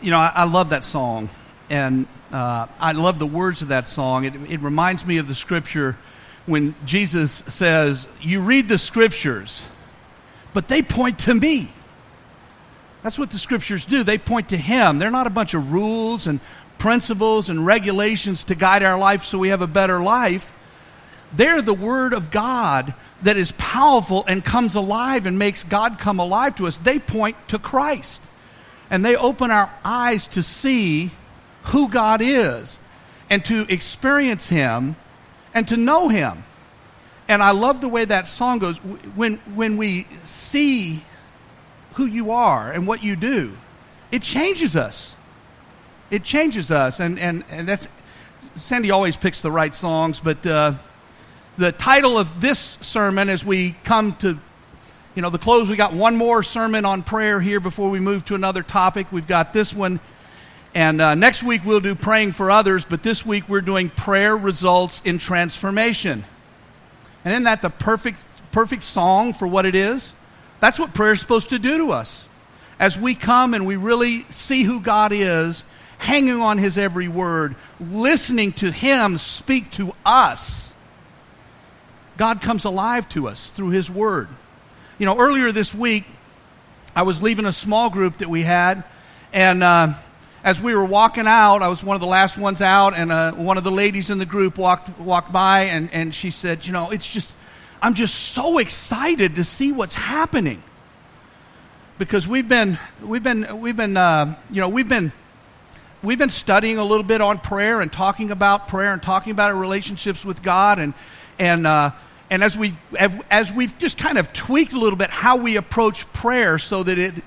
I love that song, and I love the words of that song. It reminds me of the scripture when Jesus says, you read the scriptures, but they point to me. That's what the scriptures do. They point to Him. They're not a bunch of rules and principles and regulations to guide our life so we have a better life. They're the Word of God that is powerful and comes alive and makes God come alive to us. They point to Christ. And they open our eyes to see who God is and to experience Him and to know Him. And I love the way that song goes. When we see who you are and what you do, it changes us. It changes us. And that's, Sandy always picks the right songs, but the title of this sermon, as we come to the close, we got one more sermon on prayer here before we move to another topic. We've got this one, and next week we'll do praying for others, but this week we're doing prayer results in transformation. And isn't that the perfect song for what it is? That's what prayer is supposed to do to us. As we come and we really see who God is, hanging on His every word, listening to Him speak to us, God comes alive to us through His Word. Earlier this week, I was leaving a small group that we had, and as we were walking out, I was one of the last ones out, and one of the ladies in the group walked by, and she said, I'm just so excited to see what's happening, because we've been studying a little bit on prayer and talking about our relationships with God, and as we've just kind of tweaked a little bit how we approach prayer, so that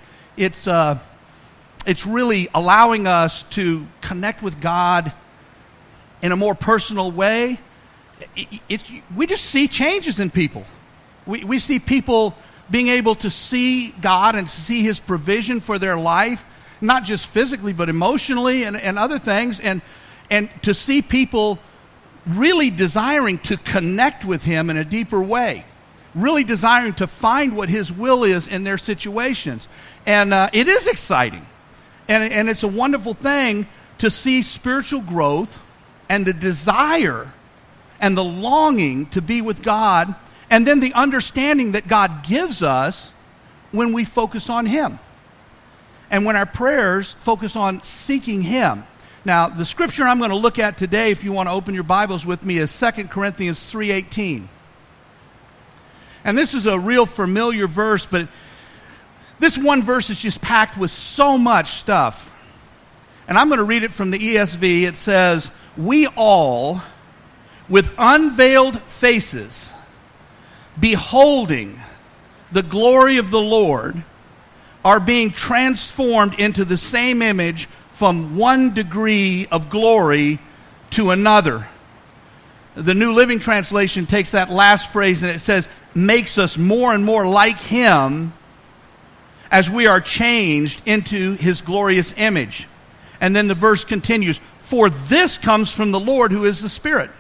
it's really allowing us to connect with God in a more personal way. We just see changes in people. We see people being able to see God and see His provision for their life, not just physically but emotionally and other things, and to see people really desiring to connect with Him in a deeper way, really desiring to find what His will is in their situations. And it is exciting. And it's a wonderful thing to see spiritual growth and the desire and the longing to be with God, and then the understanding that God gives us when we focus on Him. And when our prayers focus on seeking Him. Now, the scripture I'm going to look at today, if you want to open your Bibles with me, is 2 Corinthians 3:18. And this is a real familiar verse, but this one verse is just packed with so much stuff. And I'm going to read it from the ESV. It says, "We all, with unveiled faces, beholding the glory of the Lord, are being transformed into the same image from one degree of glory to another." The New Living Translation takes that last phrase and it says, "makes us more and more like Him as we are changed into His glorious image." And then the verse continues, "For this comes from the Lord who is the Spirit."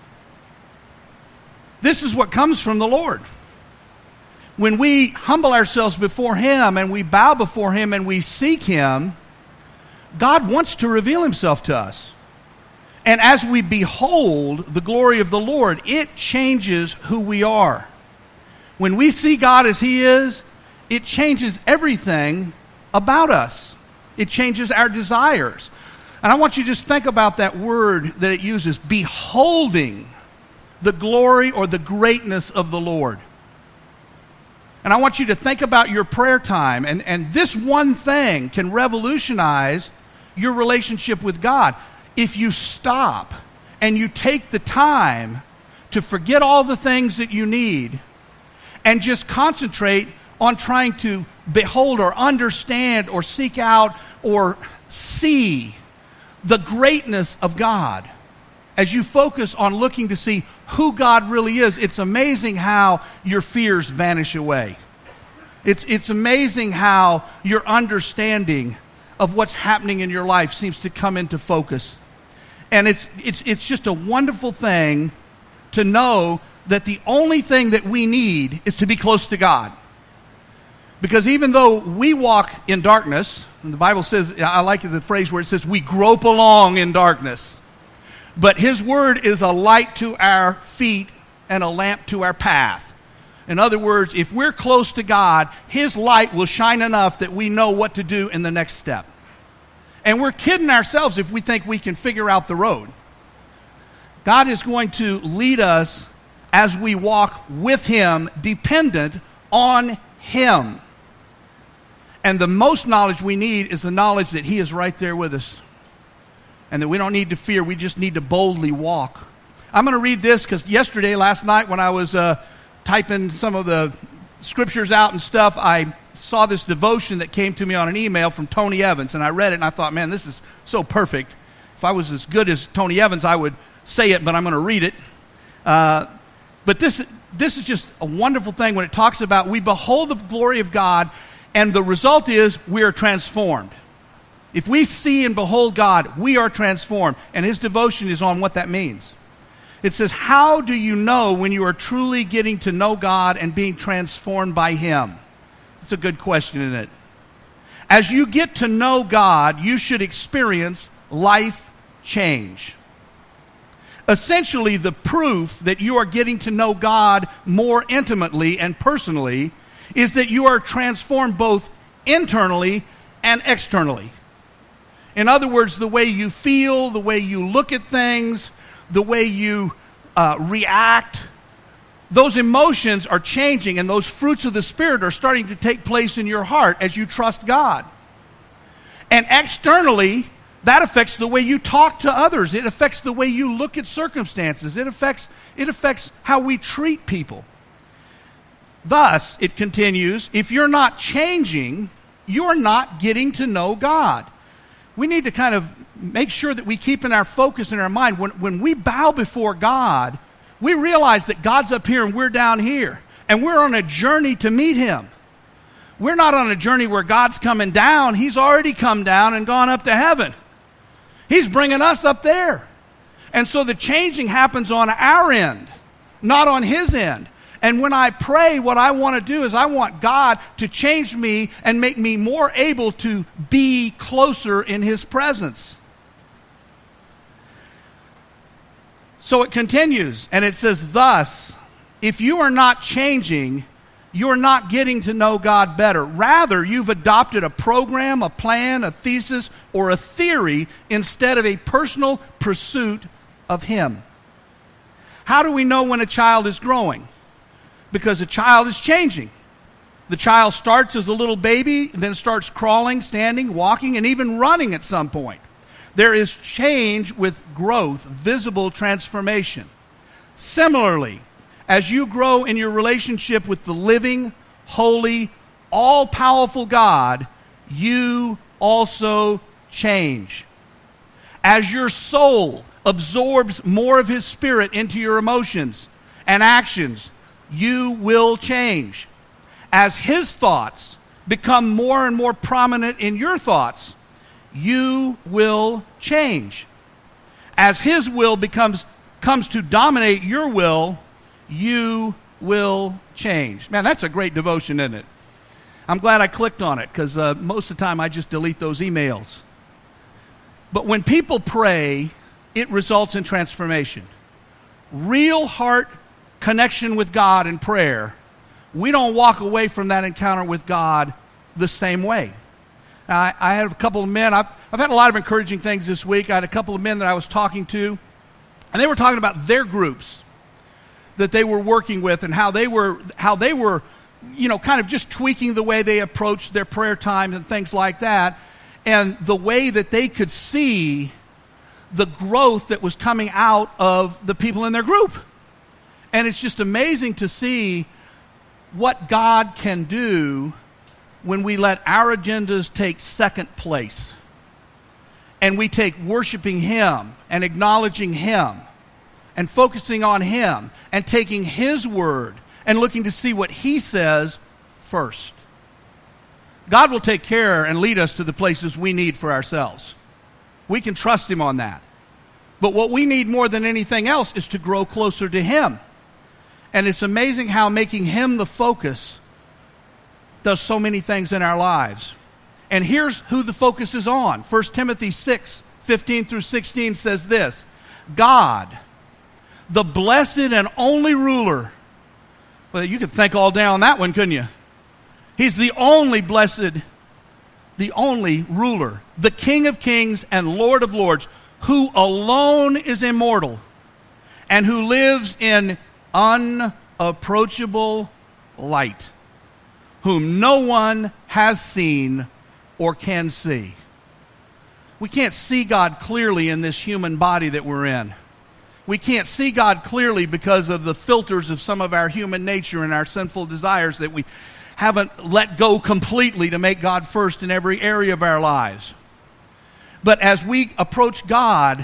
This is what comes from the Lord. When we humble ourselves before Him and we bow before Him and we seek Him, God wants to reveal Himself to us. And as we behold the glory of the Lord, it changes who we are. When we see God as He is, it changes everything about us. It changes our desires. And I want you to just think about that word that it uses, beholding the glory or the greatness of the Lord. And I want you to think about your prayer time, and this one thing can revolutionize your relationship with God. If you stop and you take the time to forget all the things that you need and just concentrate on trying to behold or understand or seek out or see the greatness of God, as you focus on looking to see who God really is, it's amazing how your fears vanish away. It's amazing how your understanding of what's happening in your life seems to come into focus. And it's just a wonderful thing to know that the only thing that we need is to be close to God. Because even though we walk in darkness, And the Bible says, I like the phrase where it says, we grope along in darkness. But His Word is a light to our feet and a lamp to our path. In other words, if we're close to God, His light will shine enough that we know what to do in the next step. And we're kidding ourselves if we think we can figure out the road. God is going to lead us as we walk with Him, dependent on Him. And the most knowledge we need is the knowledge that He is right there with us. And that we don't need to fear, we just need to boldly walk. I'm going to read this because last night when I was typing some of the scriptures out and stuff, I saw this devotion that came to me on an email from Tony Evans. And I read it and I thought, man, this is so perfect. If I was as good as Tony Evans, I would say it, but I'm going to read it. But this is just a wonderful thing when it talks about we behold the glory of God, and the result is we are transformed. If we see and behold God, we are transformed. And his devotion is on what that means. It says, how do you know when you are truly getting to know God and being transformed by Him? It's a good question, isn't it? As you get to know God, you should experience life change. Essentially, the proof that you are getting to know God more intimately and personally is that you are transformed both internally and externally. In other words, the way you feel, the way you look at things, the way you react, those emotions are changing, and those fruits of the Spirit are starting to take place in your heart as you trust God. And externally, that affects the way you talk to others. It affects the way you look at circumstances. It affects how we treat people. Thus, it continues, if you're not changing, you're not getting to know God. We need to kind of make sure that we keep in our focus in our mind. When we bow before God, we realize that God's up here and we're down here. And we're on a journey to meet Him. We're not on a journey where God's coming down. He's already come down and gone up to heaven. He's bringing us up there. And so the changing happens on our end, not on His end. And when I pray, what I want to do is I want God to change me and make me more able to be closer in His presence. So it continues, and it says, thus, if you are not changing, you're not getting to know God better. Rather, you've adopted a program, a plan, a thesis, or a theory instead of a personal pursuit of Him. How do we know when a child is growing? Because a child is changing. The child starts as a little baby, then starts crawling, standing, walking, and even running at some point. There is change with growth, visible transformation. Similarly, as you grow in your relationship with the living, holy, all-powerful God, you also change. As your soul absorbs more of His Spirit into your emotions and actions, you will change. As His thoughts become more and more prominent in your thoughts, you will change. As His will comes to dominate your will, you will change. Man, that's a great devotion, isn't it? I'm glad I clicked on it because most of the time I just delete those emails. But when people pray, it results in transformation. Real heart connection with God in prayer, we don't walk away from that encounter with God the same way. Now, I had a couple of men, I've had a lot of encouraging things this week. I had a couple of men that I was talking to, and they were talking about their groups that they were working with and how they were, kind of just tweaking the way they approached their prayer time and things like that, and the way that they could see the growth that was coming out of the people in their group. And it's just amazing to see what God can do when we let our agendas take second place. And we take worshiping Him and acknowledging Him and focusing on Him and taking His word and looking to see what He says first. God will take care and lead us to the places we need for ourselves. We can trust Him on that. But what we need more than anything else is to grow closer to Him. And it's amazing how making Him the focus does so many things in our lives. And here's who the focus is on. 1 Timothy 6:15-16 says this: God, the blessed and only ruler. Well, you could think all day on that one, couldn't you? He's the only blessed, the only ruler, the King of kings and Lord of lords, who alone is immortal and who lives in unapproachable light, whom no one has seen or can see. We can't see God clearly in this human body that we're in. We can't see God clearly because of the filters of some of our human nature and our sinful desires that we haven't let go completely to make God first in every area of our lives. But as we approach God,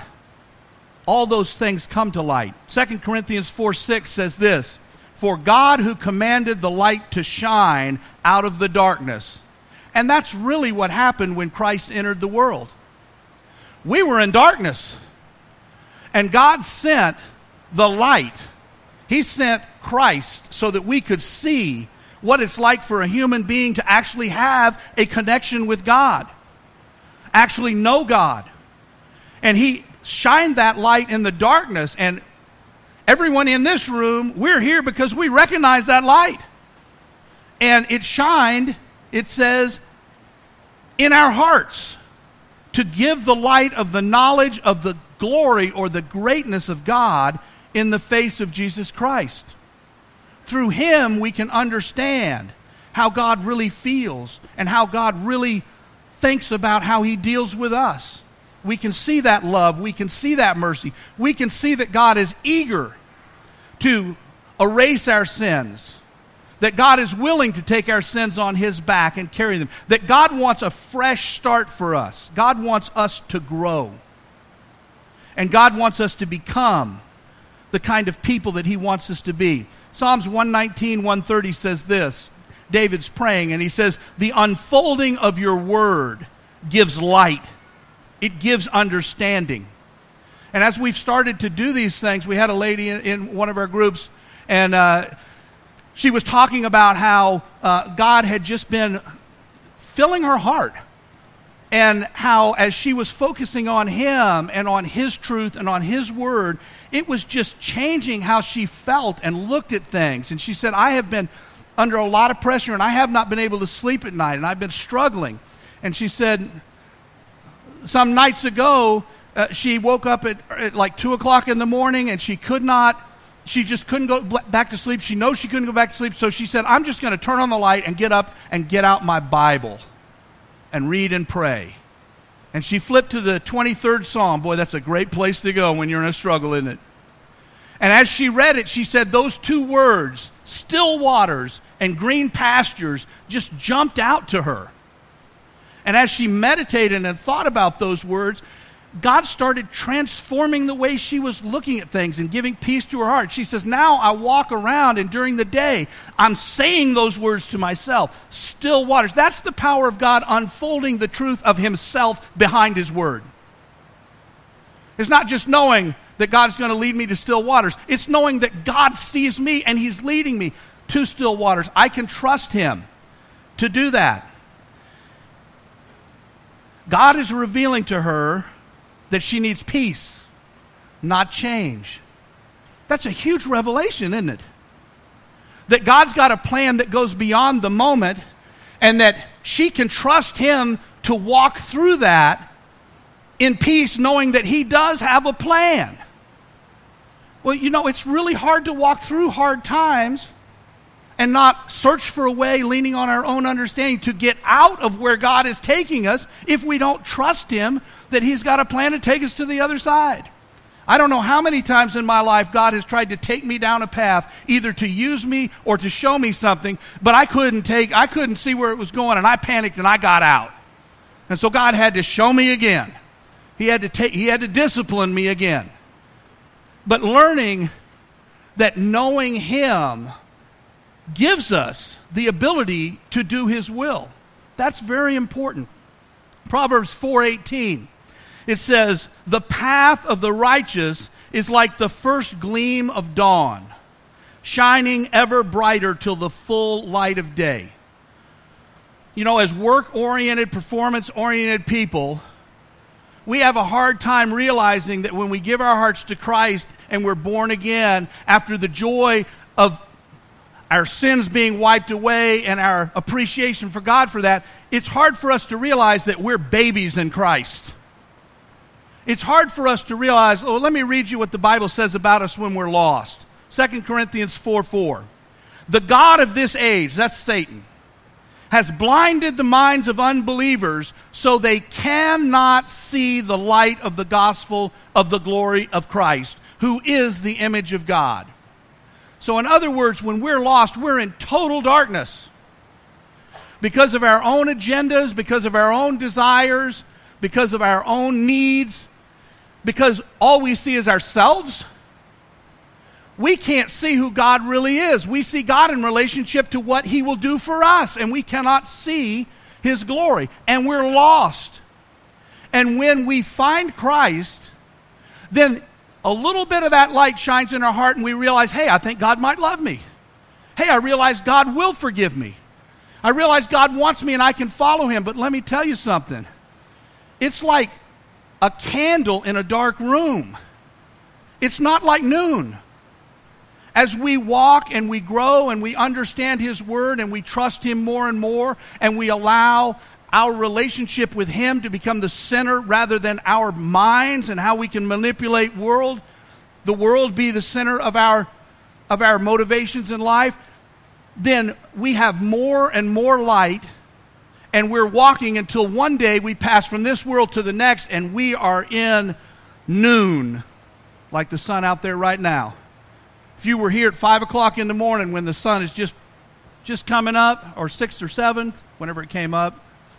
all those things come to light. 2 Corinthians 4:6 says this: For God who commanded the light to shine out of the darkness. And that's really what happened when Christ entered the world. We were in darkness. And God sent the light. He sent Christ so that we could see what it's like for a human being to actually have a connection with God, actually know God. And He shined that light in the darkness. And everyone in this room, we're here because we recognize that light. And it shined, it says, in our hearts to give the light of the knowledge of the glory or the greatness of God in the face of Jesus Christ. Through Him we can understand how God really feels and how God really thinks about how He deals with us. We can see that love. We can see that mercy. We can see that God is eager to erase our sins, that God is willing to take our sins on His back and carry them, that God wants a fresh start for us. God wants us to grow. And God wants us to become the kind of people that He wants us to be. Psalms 119:130 says this. David's praying and he says, the unfolding of your word gives light. It gives understanding. And as we've started to do these things, we had a lady in one of our groups, and she was talking about how God had just been filling her heart. And how as she was focusing on Him and on His truth and on His word, it was just changing how she felt and looked at things. And she said, I have been under a lot of pressure and I have not been able to sleep at night and I've been struggling. And she said, some nights ago, she woke up at like 2 o'clock in the morning and she just couldn't go back to sleep. She knows she couldn't go back to sleep. So she said, I'm just going to turn on the light and get up and get out my Bible and read and pray. And she flipped to the 23rd Psalm. Boy, that's a great place to go when you're in a struggle, isn't it? And as she read it, she said those two words, still waters and green pastures, just jumped out to her. And as she meditated and thought about those words, God started transforming the way she was looking at things and giving peace to her heart. She says, now I walk around and during the day, I'm saying those words to myself. Still waters. That's the power of God unfolding the truth of Himself behind His word. It's not just knowing that God's going to lead me to still waters. It's knowing that God sees me and He's leading me to still waters. I can trust Him to do that. God is revealing to her that she needs peace, not change. That's a huge revelation, isn't it? That God's got a plan that goes beyond the moment and that she can trust Him to walk through that in peace, knowing that He does have a plan. Well, you know, it's really hard to walk through hard times and not search for a way, leaning on our own understanding, to get out of where God is taking us if we don't trust Him that He's got a plan to take us to the other side. I don't know how many times in my life God has tried to take me down a path, either to use me or to show me something, but I couldn't see where it was going, and I panicked and I got out. And so God had to show me again. He had to discipline me again. But learning that knowing Him gives us the ability to do His will. That's very important. Proverbs 4:18. It says, the path of the righteous is like the first gleam of dawn, shining ever brighter till the full light of day. As work-oriented, performance-oriented people, we have a hard time realizing that when we give our hearts to Christ and we're born again, after the joy of our sins being wiped away and our appreciation for God for that, it's hard for us to realize that we're babies in Christ. It's hard for us to realize, let me read you what the Bible says about us when we're lost. 2 Corinthians 4:4. The God of this age, that's Satan, has blinded the minds of unbelievers so they cannot see the light of the gospel of the glory of Christ, who is the image of God. So in other words, when we're lost, we're in total darkness. Because of our own agendas, because of our own desires, because of our own needs, because all we see is ourselves, we can't see who God really is. We see God in relationship to what He will do for us, and we cannot see His glory, and we're lost. And when we find Christ, then a little bit of that light shines in our heart, and we realize, hey, I think God might love me. Hey, I realize God will forgive me. I realize God wants me and I can follow Him. But let me tell you something. It's like a candle in a dark room. It's not like noon. As we walk and we grow and we understand His Word and we trust Him more and more, and we allow our relationship with Him to become the center rather than our minds and how we can manipulate the world be the center of our motivations in life, then we have more and more light, and we're walking until one day we pass from this world to the next, and we are in noon, like the sun out there right now. If you were here at 5 o'clock in the morning when the sun is just coming up, or 6 or 7, whenever it came up,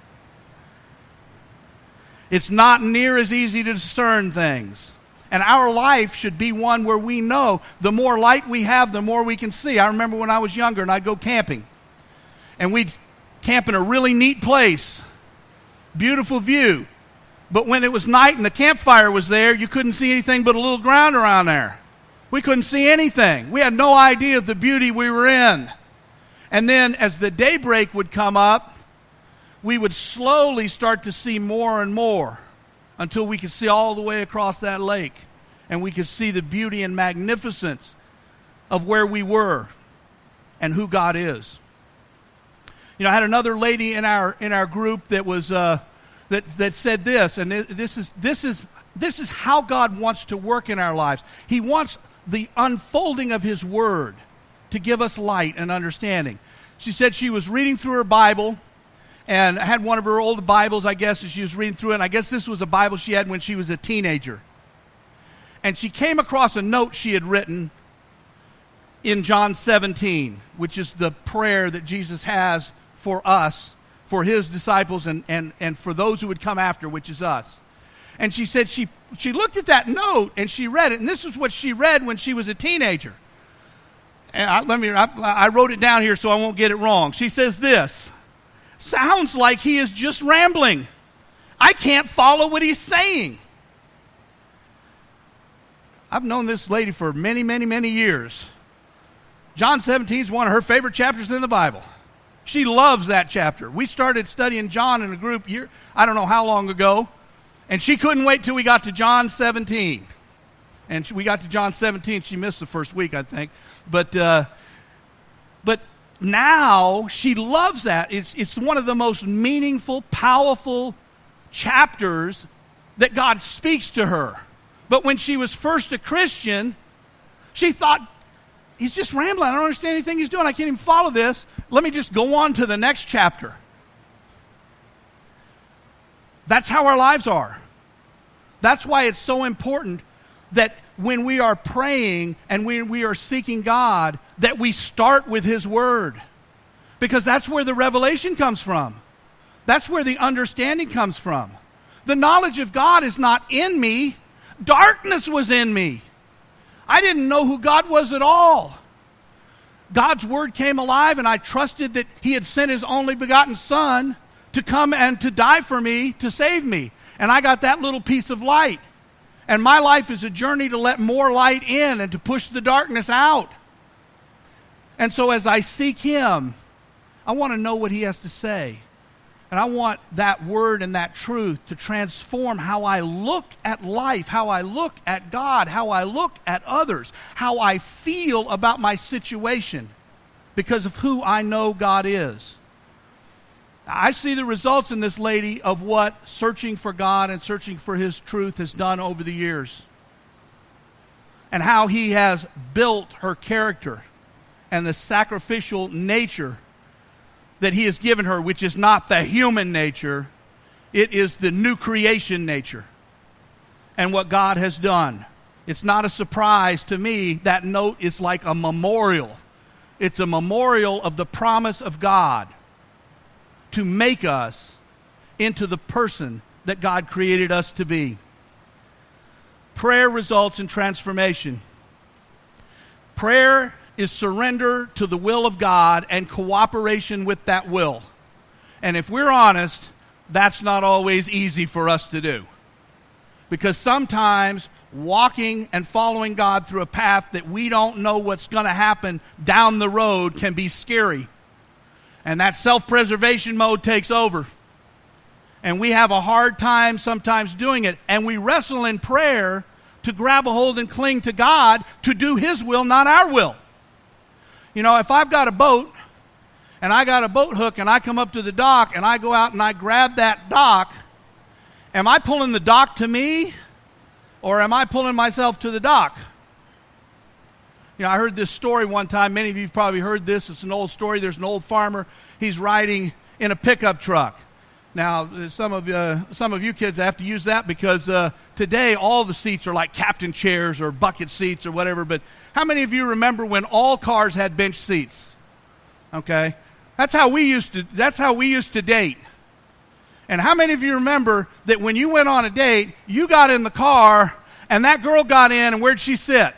it's not near as easy to discern things. And our life should be one where we know the more light we have, the more we can see. I remember when I was younger and I'd go camping. And we'd camp in a really neat place. Beautiful view. But when it was night and the campfire was there, you couldn't see anything but a little ground around there. We couldn't see anything. We had no idea of the beauty we were in. And then as the daybreak would come up, we would slowly start to see more and more until we could see all the way across that lake. And we could see the beauty and magnificence of where we were and who God is. I had another lady in our group that was that said this, and this is how God wants to work in our lives. He wants the unfolding of His Word to give us light and understanding. She said she was reading through her Bible and had one of her old Bibles, I guess, as she was reading through it. And I guess this was a Bible she had when she was a teenager. And she came across a note she had written in John 17, which is the prayer that Jesus has for us, for His disciples, and for those who would come after, which is us. And she said she looked at that note and she read it. And this is what she read when she was a teenager. And I wrote it down here so I won't get it wrong. She says this: sounds like he is just rambling. I can't follow what he's saying. I've known this lady for many, many, many years. John 17 is one of her favorite chapters in the Bible. She loves that chapter. We started studying John in a group I don't know how long ago, and she couldn't wait till we got to John 17. And we got to John 17. She missed the first week, I think. But now she loves that. It's one of the most meaningful, powerful chapters that God speaks to her. But when she was first a Christian, she thought, he's just rambling. I don't understand anything he's doing. I can't even follow this. Let me just go on to the next chapter. That's how our lives are. That's why it's so important that when we are praying and when we are seeking God, that we start with His Word. Because that's where the revelation comes from. That's where the understanding comes from. The knowledge of God is not in me. Darkness was in me. I didn't know who God was at all. God's Word came alive, and I trusted that He had sent His only begotten Son to come and to die for me, to save me. And I got that little piece of light. And my life is a journey to let more light in and to push the darkness out. And so as I seek Him, I want to know what He has to say. And I want that word and that truth to transform how I look at life, how I look at God, how I look at others, how I feel about my situation because of who I know God is. I see the results in this lady of what searching for God and searching for His truth has done over the years. And how He has built her character and the sacrificial nature that He has given her, which is not the human nature, it is the new creation nature. And what God has done. It's not a surprise to me. That note is like a memorial. It's a memorial of the promise of God to make us into the person that God created us to be. Prayer results in transformation. Prayer is surrender to the will of God and cooperation with that will. And if we're honest, that's not always easy for us to do. Because sometimes walking and following God through a path that we don't know what's going to happen down the road can be scary. And that self-preservation mode takes over. And we have a hard time sometimes doing it. And we wrestle in prayer to grab a hold and cling to God to do His will, not our will. You know, if I've got a boat and I got a boat hook and I come up to the dock and I go out and I grab that dock, am I pulling the dock to me or am I pulling myself to the dock? You know, I heard this story one time. Many of you have probably heard this. It's an old story. There's an old farmer. He's riding in a pickup truck. Now, some of you kids have to use that because today all the seats are like captain chairs or bucket seats or whatever. But how many of you remember when all cars had bench seats? Okay, that's how we used to date. And how many of you remember that when you went on a date, you got in the car and that girl got in, and where'd she sit?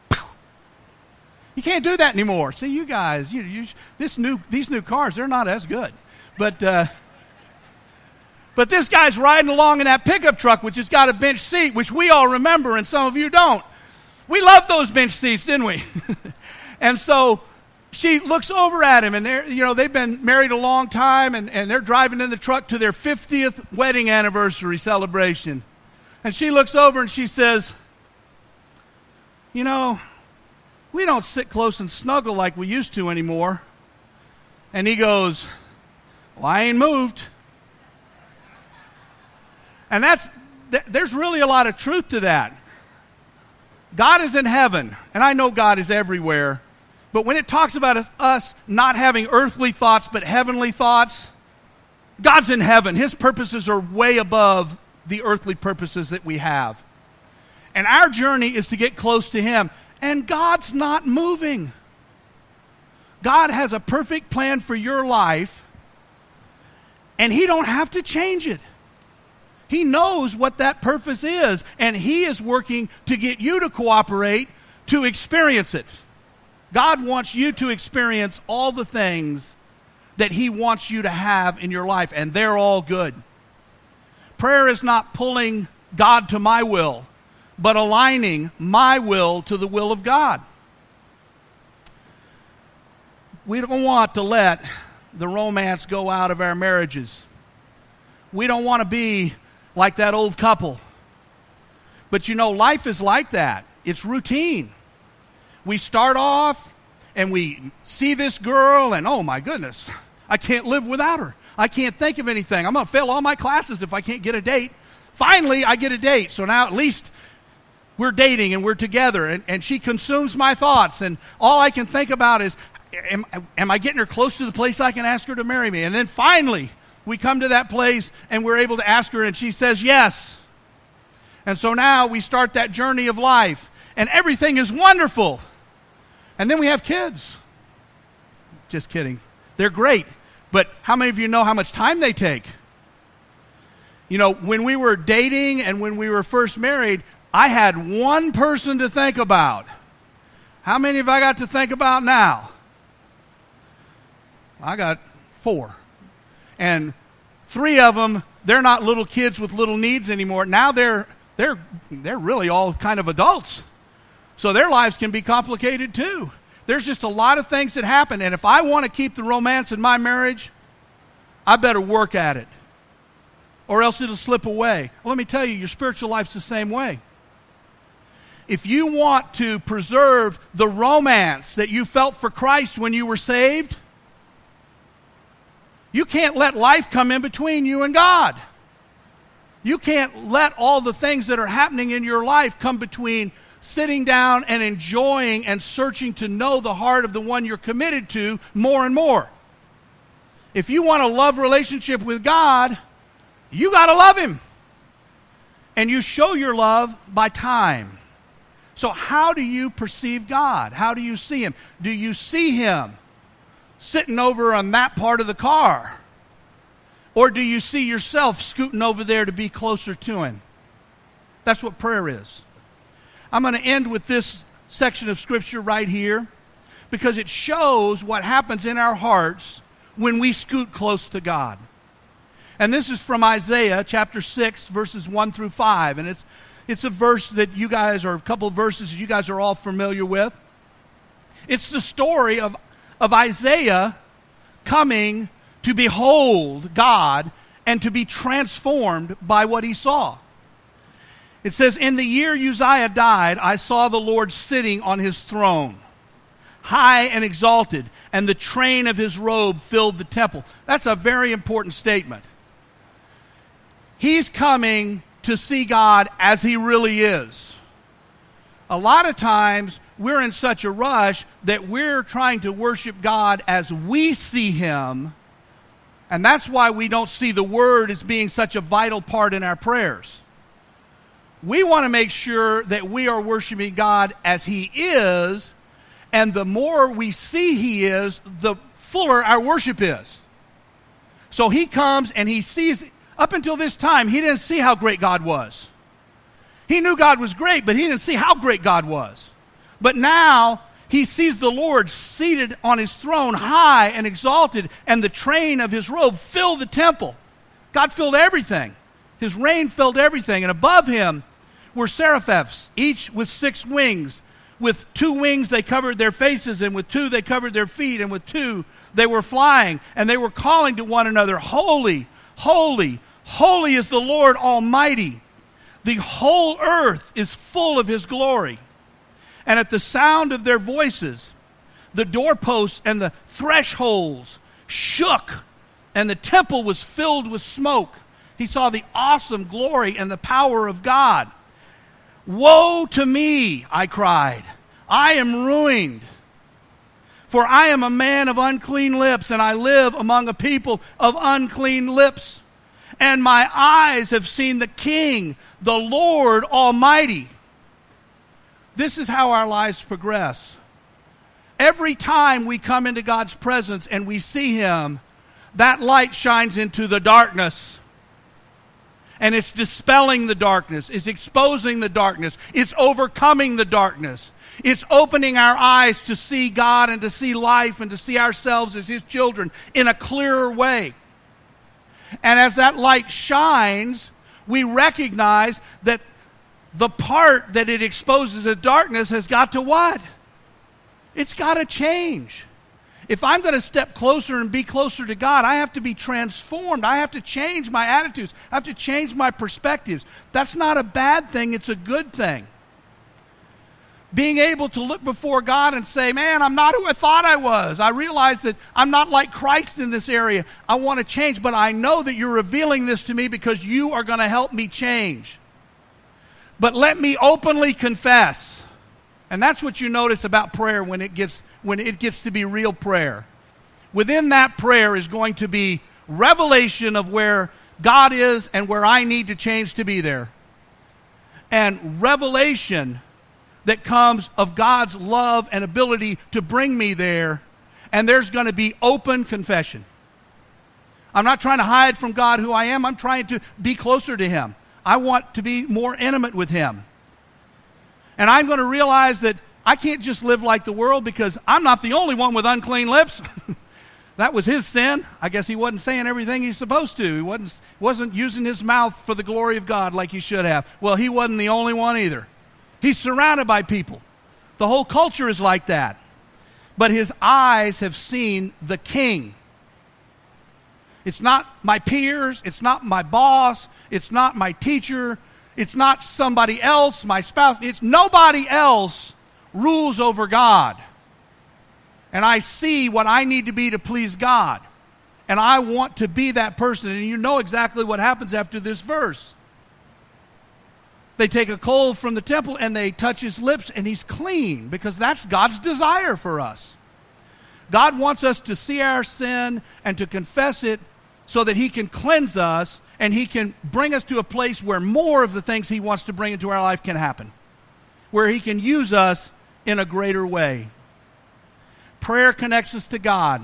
You can't do that anymore. See, you guys, these new cars, they're not as good, But this guy's riding along in that pickup truck, which has got a bench seat, which we all remember, and some of you don't. We loved those bench seats, didn't we? And so she looks over at him, and they've been married a long time, and they're driving in the truck to their 50th wedding anniversary celebration. And she looks over and she says, "You know, we don't sit close and snuggle like we used to anymore." And he goes, "Well, I ain't moved." And there's really a lot of truth to that. God is in heaven, and I know God is everywhere. But when it talks about us not having earthly thoughts but heavenly thoughts, God's in heaven. His purposes are way above the earthly purposes that we have. And our journey is to get close to Him. And God's not moving. God has a perfect plan for your life, and He don't have to change it. He knows what that purpose is, and He is working to get you to cooperate to experience it. God wants you to experience all the things that He wants you to have in your life, and they're all good. Prayer is not pulling God to my will, but aligning my will to the will of God. We don't want to let the romance go out of our marriages. We don't want to be like that old couple. But life is like that. It's routine. We start off and we see this girl and, oh my goodness, I can't live without her. I can't think of anything. I'm going to fail all my classes if I can't get a date. Finally, I get a date. So now at least we're dating and we're together, and she consumes my thoughts, and all I can think about is, am I getting her close to the place I can ask her to marry me? And then finally, we come to that place and we're able to ask her, and she says yes. And so now we start that journey of life, and everything is wonderful. And then we have kids. Just kidding. They're great. But how many of you know how much time they take? When we were dating and when we were first married, I had one person to think about. How many have I got to think about now? I got 4. And 3 of them, they're not little kids with little needs anymore. Now they're really all kind of adults. So their lives can be complicated too. There's just a lot of things that happen. And if I want to keep the romance in my marriage, I better work at it, or else it'll slip away. Well, let me tell you, your spiritual life's the same way. If you want to preserve the romance that you felt for Christ when you were saved, you can't let life come in between you and God. You can't let all the things that are happening in your life come between sitting down and enjoying and searching to know the heart of the one you're committed to more and more. If you want a love relationship with God, you got to love Him. And you show your love by time. So how do you perceive God? How do you see Him? Do you see Him sitting over on that part of the car? Or do you see yourself scooting over there to be closer to Him? That's what prayer is. I'm going to end with this section of Scripture right here because it shows what happens in our hearts when we scoot close to God. And this is from Isaiah chapter 6, verses 1 through 5. And it's a verse that you guys, or a couple of verses you guys are all familiar with. It's the story of Isaiah coming to behold God and to be transformed by what he saw. It says, "In the year Uzziah died, I saw the Lord sitting on his throne, high and exalted, and the train of his robe filled the temple." That's a very important statement. He's coming to see God as He really is. A lot of times, we're in such a rush that we're trying to worship God as we see Him, and that's why we don't see the Word as being such a vital part in our prayers. We want to make sure that we are worshiping God as He is, and the more we see He is, the fuller our worship is. So He comes and He sees. Up until this time, he didn't see how great God was. He knew God was great, but he didn't see how great God was. But now, he sees the Lord seated on His throne, high and exalted, and the train of His robe filled the temple. God filled everything. His reign filled everything. And above Him were seraphims, each with 6 wings. With 2 wings they covered their faces, and with 2 they covered their feet, and with 2 they were flying. And they were calling to one another, "Holy, holy, holy is the Lord Almighty. The whole earth is full of His glory." And at the sound of their voices, the doorposts and the thresholds shook, and the temple was filled with smoke. He saw the awesome glory and the power of God. "Woe to me," I cried. "I am ruined. For I am a man of unclean lips, and I live among a people of unclean lips. And my eyes have seen the King, the Lord Almighty." This is how our lives progress. Every time we come into God's presence and we see Him, that light shines into the darkness. And it's dispelling the darkness. It's exposing the darkness. It's overcoming the darkness. It's opening our eyes to see God and to see life and to see ourselves as His children in a clearer way. And as that light shines, we recognize that the part that it exposes the darkness has got to what? It's got to change. If I'm going to step closer and be closer to God, I have to be transformed. I have to change my attitudes. I have to change my perspectives. That's not a bad thing. It's a good thing. Being able to look before God and say, "Man, I'm not who I thought I was. I realize that I'm not like Christ in this area. I want to change, but I know that You're revealing this to me because You are going to help me change. But let me openly confess." And that's what you notice about prayer when it gets to be real prayer. Within that prayer is going to be revelation of where God is and where I need to change to be there. And revelation that comes of God's love and ability to bring me there. And there's going to be open confession. I'm not trying to hide from God who I am. I'm trying to be closer to Him. I want to be more intimate with Him. And I'm going to realize that I can't just live like the world because I'm not the only one with unclean lips. That was his sin. I guess he wasn't saying everything he's supposed to. He wasn't using his mouth for the glory of God like he should have. Well, he wasn't the only one either. He's surrounded by people. The whole culture is like that. But his eyes have seen the King. It's not my peers. It's not my boss. It's not my teacher. It's not somebody else, my spouse. It's nobody else rules over God. And I see what I need to be to please God. And I want to be that person. And you know exactly what happens after this verse. They take a coal from the temple and they touch his lips and he's clean, because that's God's desire for us. God wants us to see our sin and to confess it so that he can cleanse us and he can bring us to a place where more of the things he wants to bring into our life can happen, where he can use us in a greater way. Prayer connects us to God.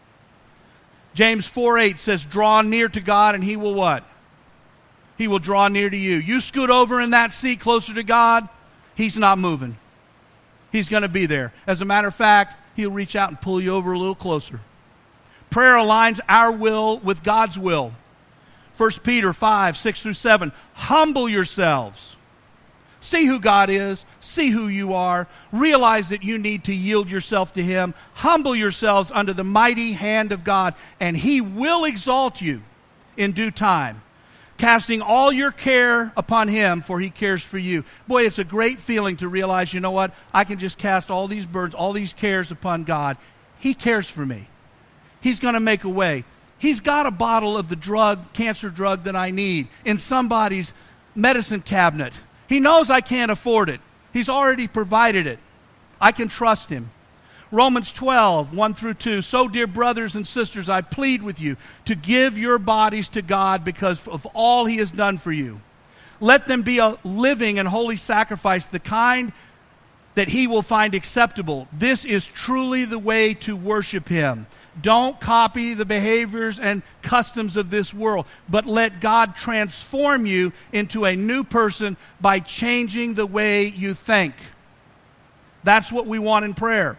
James 4:8 says, draw near to God and he will what? He will draw near to you. You scoot over in that seat closer to God, he's not moving. He's going to be there. As a matter of fact, he'll reach out and pull you over a little closer. Prayer aligns our will with God's will. 1 Peter 5:6-7. Humble yourselves. See who God is. See who you are. Realize that you need to yield yourself to him. Humble yourselves under the mighty hand of God, and he will exalt you in due time. Casting all your care upon him, for he cares for you. Boy, it's a great feeling to realize, you know what? I can just cast all these burdens, all these cares upon God. He cares for me. He's going to make a way. He's got a bottle of the cancer drug that I need in somebody's medicine cabinet. He knows I can't afford it. He's already provided it. I can trust him. Romans 12:1-2. So, dear brothers and sisters, I plead with you to give your bodies to God because of all he has done for you. Let them be a living and holy sacrifice, the kind that he will find acceptable. This is truly the way to worship him. Don't copy the behaviors and customs of this world, but let God transform you into a new person by changing the way you think. That's what we want in prayer.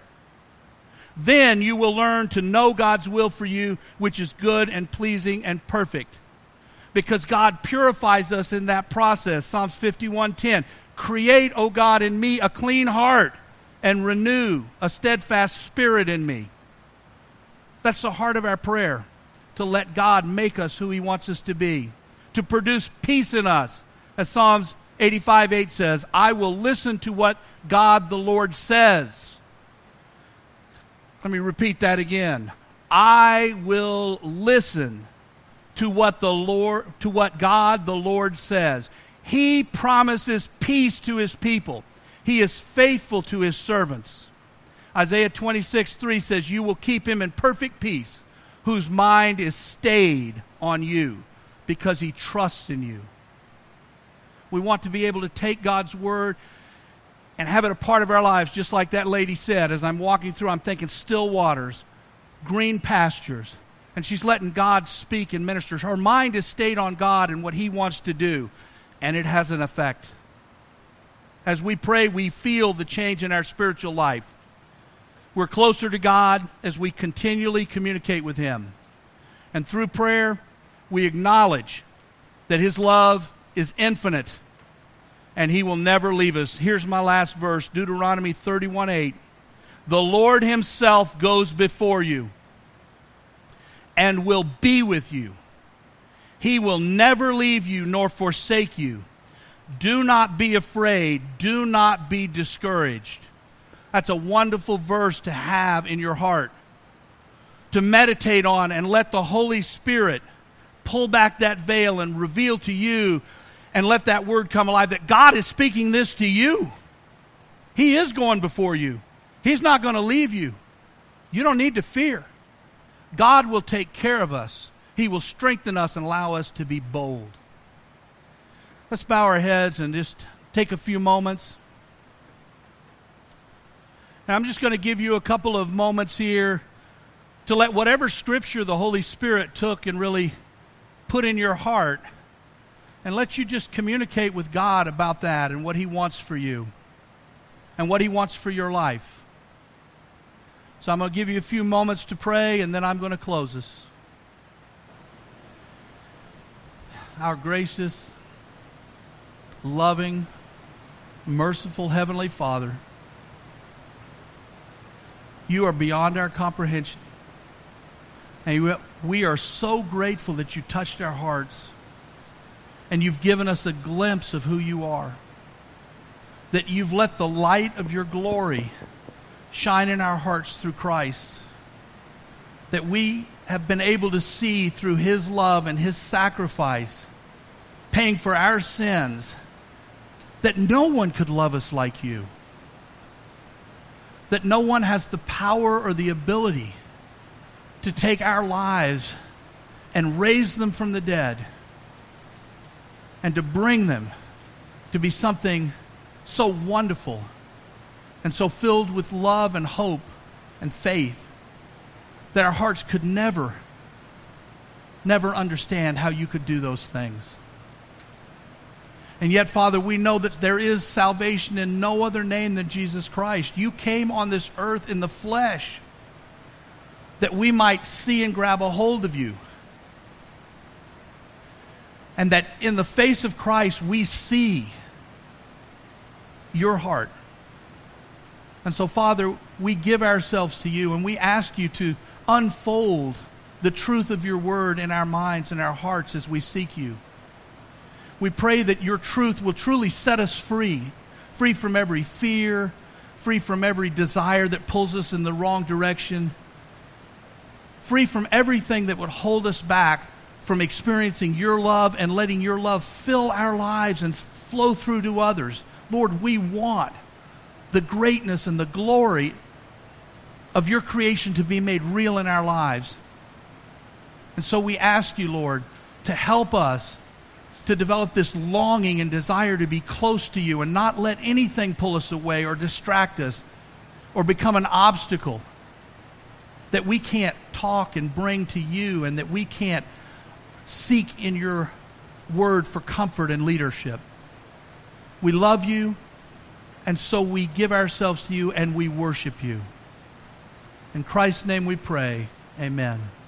Then you will learn to know God's will for you, which is good and pleasing and perfect. Because God purifies us in that process. Psalms 51:10. Create, O God, in me a clean heart and renew a steadfast spirit in me. That's the heart of our prayer, to let God make us who he wants us to be, to produce peace in us. As Psalms 85:8 says, I will listen to what God the Lord says. Let me repeat that again. I will listen to what God the Lord says. He promises peace to his people. He is faithful to his servants. Isaiah 26:3 says, you will keep him in perfect peace, whose mind is stayed on you, because he trusts in you. We want to be able to take God's word and have it a part of our lives, just like that lady said. As I'm walking through, I'm thinking still waters, green pastures. And she's letting God speak and minister. Her mind is stayed on God and what he wants to do. And it has an effect. As we pray, we feel the change in our spiritual life. We're closer to God as we continually communicate with him. And through prayer, we acknowledge that his love is infinite and he will never leave us. Here's my last verse, Deuteronomy 31:8. The Lord himself goes before you and will be with you. He will never leave you nor forsake you. Do not be afraid. Do not be discouraged. That's a wonderful verse to have in your heart, to meditate on, and let the Holy Spirit pull back that veil and reveal to you, and let that word come alive, that God is speaking this to you. He is going before you. He's not going to leave you. You don't need to fear. God will take care of us. He will strengthen us and allow us to be bold. Let's bow our heads and just take a few moments. And I'm just going to give you a couple of moments here to let whatever scripture the Holy Spirit took and really put in your heart, and let you just communicate with God about that and what he wants for you and what he wants for your life. So I'm going to give you a few moments to pray, and then I'm going to close this. Our gracious, loving, merciful Heavenly Father, you are beyond our comprehension. And we are so grateful that you touched our hearts and you've given us a glimpse of who you are. That you've let the light of your glory shine in our hearts through Christ. That we have been able to see through his love and his sacrifice, paying for our sins, that no one could love us like you. That no one has the power or the ability to take our lives and raise them from the dead and to bring them to be something so wonderful and so filled with love and hope and faith that our hearts could never understand how you could do those things. And yet, Father, we know that there is salvation in no other name than Jesus Christ. You came on this earth in the flesh that we might see and grab a hold of you. And that in the face of Christ we see your heart. And so, Father, we give ourselves to you and we ask you to unfold the truth of your word in our minds and our hearts as we seek you. We pray that your truth will truly set us free from every fear, free from every desire that pulls us in the wrong direction, free from everything that would hold us back from experiencing your love and letting your love fill our lives and flow through to others. Lord, we want the greatness and the glory of your creation to be made real in our lives. And so we ask you, Lord, to help us to develop this longing and desire to be close to you and not let anything pull us away or distract us or become an obstacle that we can't talk and bring to you and that we can't seek in your word for comfort and leadership. We love you, and so we give ourselves to you and we worship you. In Christ's name we pray, amen.